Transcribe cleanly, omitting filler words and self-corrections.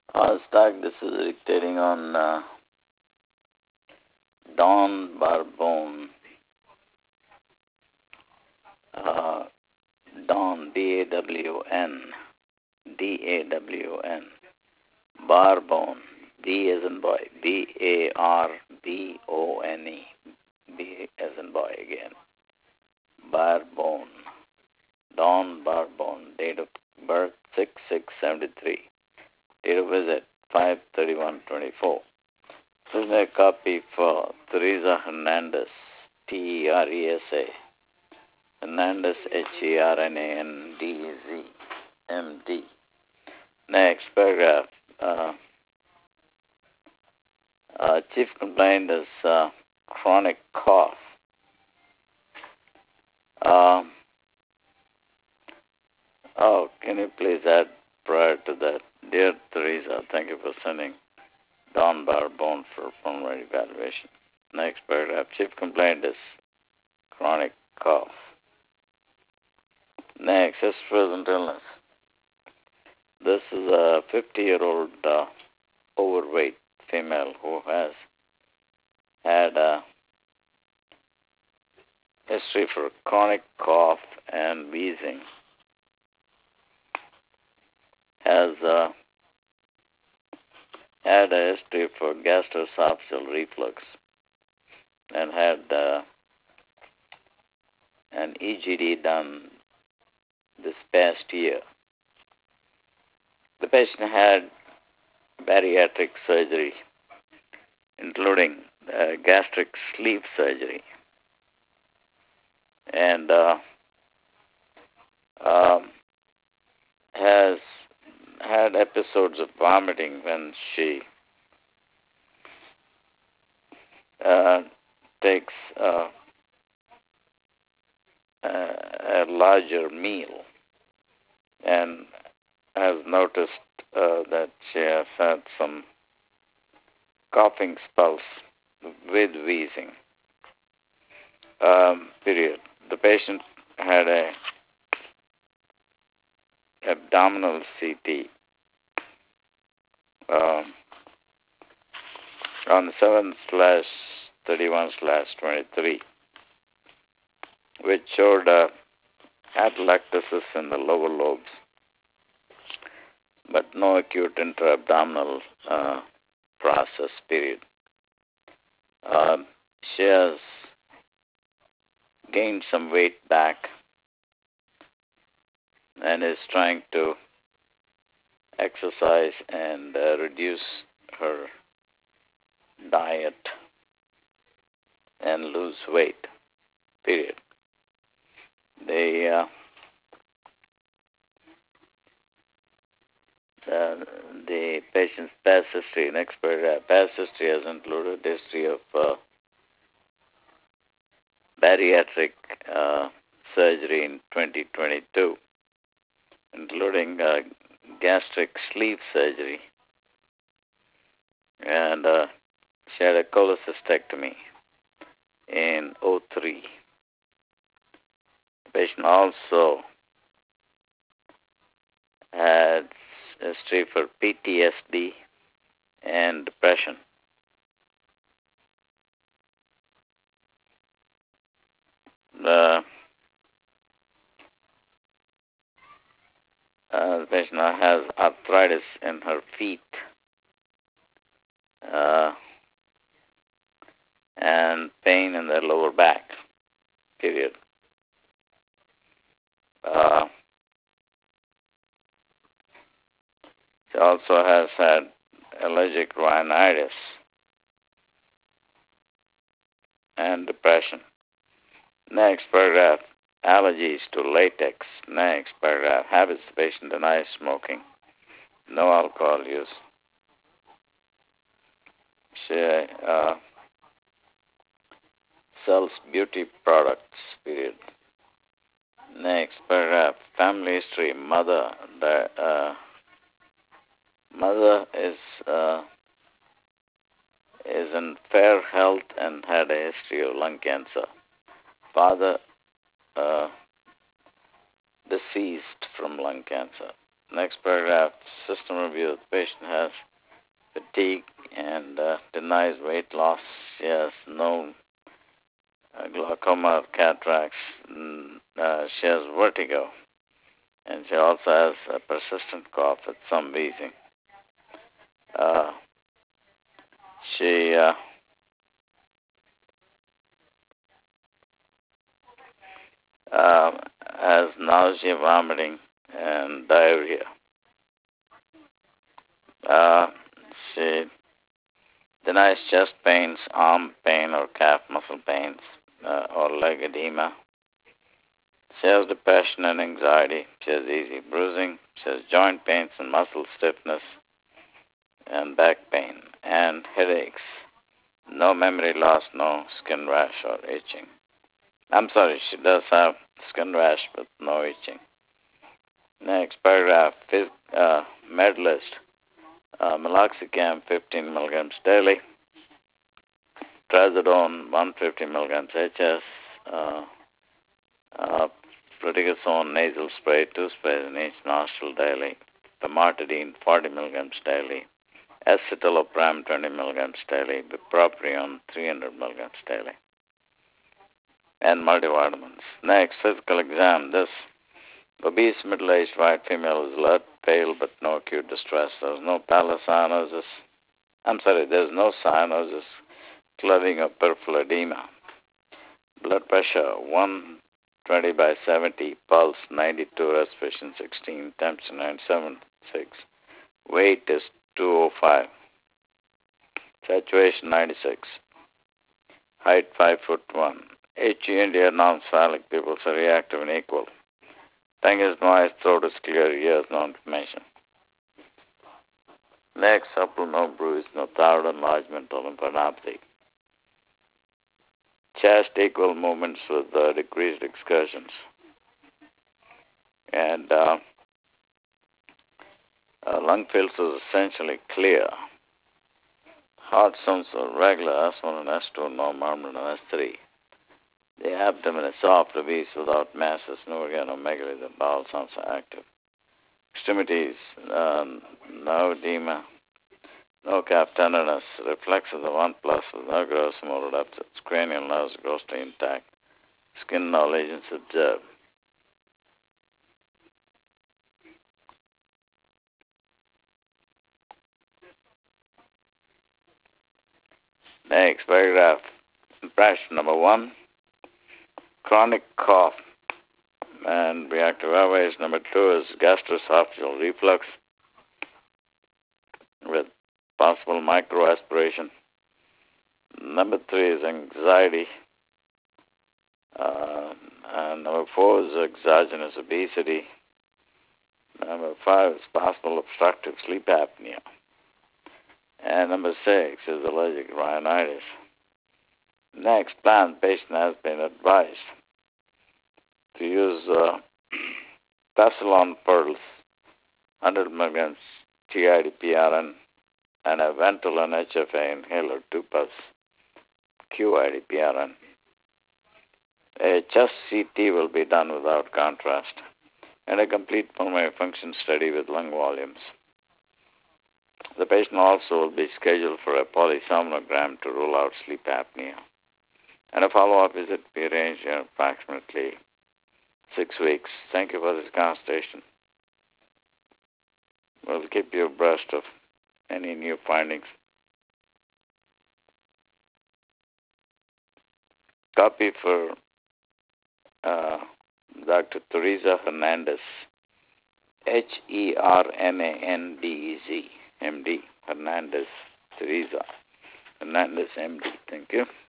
Stark, this is dictating on Dawn Barbone. Dawn, D-A-W-N. D-A-W-N. Barbone. B as in boy. B-A-R-B-O-N-E. B as in boy again. Barbone. Dawn Barbone. Date of birth 6/6/73. Date of visit 5/31/24. This is a copy for Teresa Hernandez, Teresa. Hernandez, Hernandez, MD. Next paragraph. Chief complaint is chronic cough. Can you please add prior to that? Dear Teresa, thank you for sending Dawn Barbone for pulmonary evaluation. Next paragraph. Chief complaint is chronic cough. Next is present illness. This is a 50-year-old overweight female who has had a history for chronic cough and wheezing. Has had a history for gastroesophageal reflux and had an EGD done this past year. The patient had bariatric surgery, including gastric sleeve surgery, and has had episodes of vomiting when she takes a larger meal, and has noticed that she has had some coughing spells with wheezing. Period. The patient had a abdominal CT on 7/31/23, which showed atelectasis in the lower lobes, but no acute intra-abdominal process, period. She has gained some weight back and is trying to exercise and reduce her diet and lose weight, period. The patient's past history, next paragraph, past history has included history of bariatric surgery in 2022, including gastric sleeve surgery, and she had a cholecystectomy in 2003. The patient also had history for PTSD and depression. The patient has arthritis in her feet and pain in the lower back, period. She also has had allergic rhinitis and depression. Next paragraph, allergies to latex. Next paragraph, habits. The patient denies smoking, no alcohol use. She sells beauty products, period. Next paragraph, family history. Mother is in fair health and had a history of lung cancer. Father deceased from lung cancer. Next paragraph, system review. The patient has fatigue and denies weight loss. She has no glaucoma or cataracts. She has vertigo. And she also has a persistent cough with some wheezing. She has nausea, vomiting, and diarrhea. She denies chest pains, arm pain, or calf muscle pains, or leg edema. She has depression and anxiety. She has easy bruising. She has joint pains and muscle stiffness and back pain and headaches. No memory loss, no skin rash or itching. I'm sorry, she does have skin rash but no itching. Next paragraph, med list. Meloxicam 15 milligrams daily. Trazodone 150 milligrams HS. Fluticasone nasal spray, 2 sprays in each nostril daily. Famotidine 40 milligrams daily. Escitalopram 20 milligrams daily. Bupropion 300 milligrams daily. And multivitamins. Next, physical exam. This obese middle-aged white female is alert, pale, but no acute distress. There's no palocyanosis. There's no cyanosis, clotting, or peripheral edema. Blood pressure 120 by 70, pulse 92, respiration 16, temperature 97.6. Weight is 205. Saturation 96. Height 5'1". HE India non-cephalic pupils are reactive and equal. Tongue is moist, throat is clear, ears no inflammation. Next, supple, no bruise, no thyroid enlargement or lymphadenopathy. Chest equal movements with decreased excursions. And lung filter is essentially clear. Heart sounds are regular, S1 and S2, no murmur, no S3. The abdomen is soft, obese, without masses, no organomegaly. The bowel sounds are active. Extremities, no edema, no calf tenderness. Reflexes of 1+, with no gross motor deficits. Cranial nerves grossly intact. Skin no lesions observed. Next paragraph. Impression number 1. Chronic cough and reactive airways. Number 2 is gastroesophageal reflux with possible microaspiration. Number 3 is anxiety. And number 4 is exogenous obesity. Number 5 is possible obstructive sleep apnea. And number 6 is allergic rhinitis. Next, plan. Patient has been advised to use Pasolon pearls, 100 milligrams TID-PRN, and a Ventolin HFA inhaler, 2 puffs, QID-PRN. A chest CT will be done without contrast, and a complete pulmonary function study with lung volumes. The patient also will be scheduled for a polysomnogram to rule out sleep apnea. And a follow-up visit will be arranged in approximately 6 weeks. Thank you for this consultation. We'll keep you abreast of any new findings. Copy for Dr. Teresa Hernandez, Hernandez, MD, Hernandez Teresa, Hernandez, MD. Thank you.